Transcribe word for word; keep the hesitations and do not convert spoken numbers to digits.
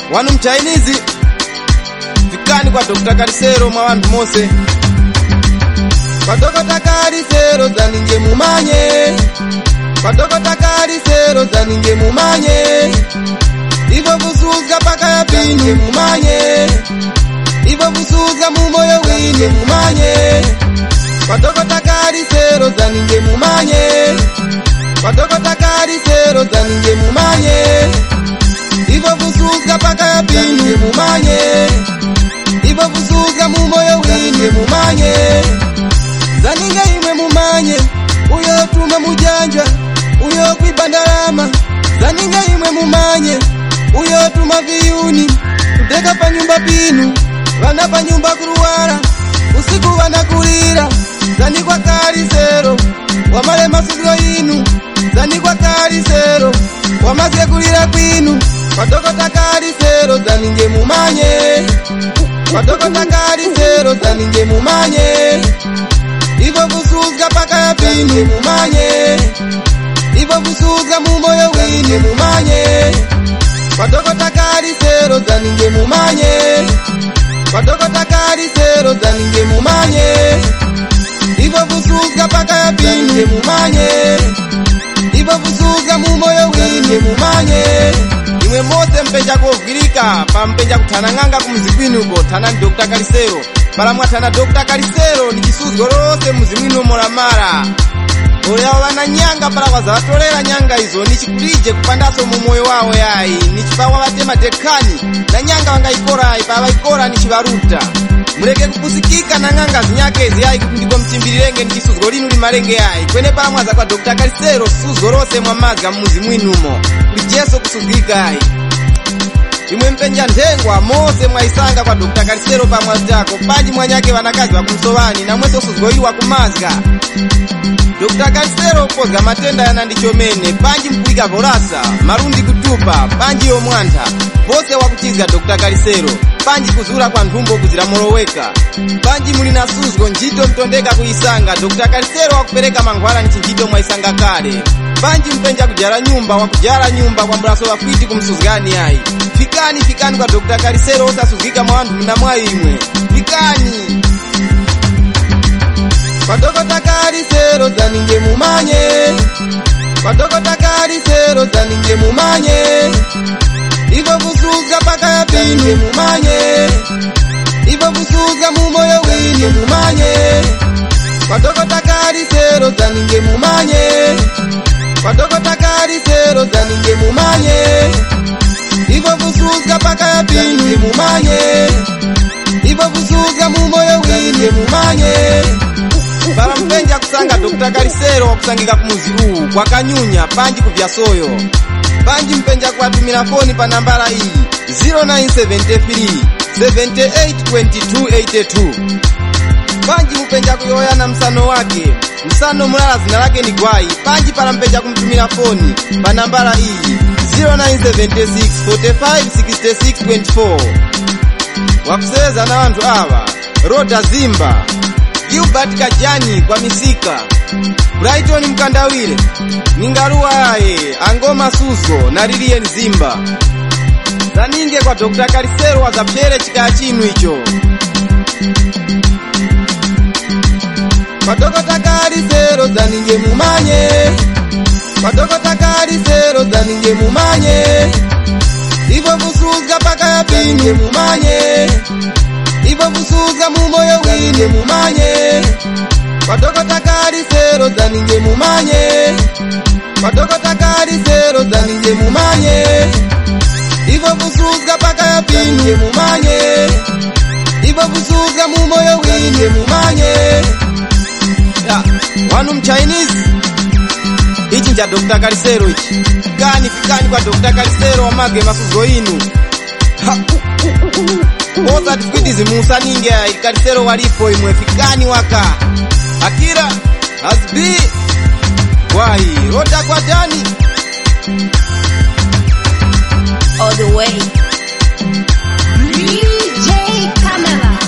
wanu mchainizi fikani kwa Dokta Kalisero mwa wandu mose. Kwa Dokta Kalisero zaninge mumanye, kwa Dokta Kalisero zaninge mumanye, ivo busuza paka ya pini mumanye, ivo busuza mumoyo wine mumanye. Kwa Dokta Kalisero zaninge mumanye, kwa Dokta Kalisero zaninge mumanye, ivo busuza paka ya pini mumanye, ivo busuza mumoyo wine mumanye. Zaninga imwe mumanye, uyo tuma mujanja, uyo kuibandalama. Zaninga imwe mumanye, uyo tuma viyuni, kudeka pa nyumba pinu, wana pa nyumba kuruwara, usiku wana kulira. Zanikwa Kalisero, wamale masuzo inu. Zanikwa Kalisero, wamaze kulira kwinu. Kwa Dokta Kalisero zaninge mumanye, kwa Dokta Kalisero zaninge mumanye, ivo busuza paka ya pini mumanye, ivo busuza mumoyo wine mumanye. Kwa Dokta Kalisero zaninge mumanye, kwa Dokta Kalisero zaninge mumanye, ivo busuza paka ya pini mumanye, ivo busuza mumoyo wine mumanye. Imwe mose mpenja kuvugirika, pa mpenja kutananganga kumzikwini uko, tana ni Dokta Kalisero. Para mwatana Dokta Kalisero ni kisuzgo rose muzimwino moramara. Oya wana nyanga para wazatolera nyanga izo nichikulije kupandaso mumoyo wao yai. Nichipawa watema dekani na nyanga wanga ikora ipawa ikora nichibaruta. Mureke kupusikika na nganga zinyake ezi yai kupindiko mchimbilirenge nikisuzgo linu limarenge yai. Kwene para mwaza kwa Dokta Kalisero suzgo rose mwamaga muzimwino mo. Kulijeso kusuzgika yai. Imwe mpenja ndengwa mose mwaisanga kwa Dokta Kalisero pa mwazako. Panji mwanyake wanakazi wa kumsowani na mweso suzgoiwa kumazga. Dokta Kalisero pozga matenda ya nandichomene. Panji mkuiga vorasa, marundi kutupa, panji omwanta. Bose wakuchizga Dokta Kalisero. Panji kuzura kwa ndumbo kuzira moroweka. Panji mulina suzgo njito mtondeka kuisanga. Dokta Kalisero wakupeleka mangwala nchinjito mwaisanga kale. Panji mpenja kujara nyumba, wakujara nyumba kwa mbraso wakuiti kumsuzgani yai. Fikani fikani kwa Dokta Kalisero osa suzgika mwandu mna mwayo imwe. Fikani kwa Dokta Kalisero zaninge mumanye, kwa Dokta Kalisero zaninge mumanye, ivo busuza paka ya pini mumanye, ivo busuza mumoyo wine mumanye. Kwa Dokta Kalisero zaninge mumanye, kwa Dokta Kalisero zaninge mumanye, ivo busuza paka ya pini mumanye, ivo busuza mumoyo wine mumanye. Para mpenja kusanga Dokta Kalisero wakusangika kumuzi huu kwa Kanyunya panji kuvya soyo. Panji mpenja kuwatumina foni pa nambara hii zero nine seven three seven eight two two eight two. Panji mpenja kuyoya na msano wake, msano mulala zina lake ni Gwai. Panji para mpenja kumtumina foni pa nambara hii zero nine seven six four five six six two four. Wakuseza na wantu hawa Roda Zimba, Gilbert Kajani kwa Misika, Brighton Mkandawile, Ningaruwa yae, Angoma Suzo na Lilian Zimba. Zaninge kwa Dokta Kalisero wazapyere chika chinu icho. Kwa Dokta Kalisero zaninge mumanye, kwa Dokta Kalisero zaninge mumanye, ivo busuza paka ya pini mumanye, ivo busuza mumoyo wine mumanye. Kwa Dokta Kalisero zaninge mumanye, kwa Dokta Kalisero zaninge mumanye, ivo busuza paka ya pini mumanye, ivo busuza mumoyo wine mumanye. Ya, wanu mchainizi ichi nja Dokta Kalisero ichi. Fikani fikani kwa Dokta Kalisero wamage masuzo inu. Oza tukwitizi musa ninge ya Kalisero walipo imwe. Fikani waka Akira Azbi Wahi Roda kwa Dani all the way. D J Camera.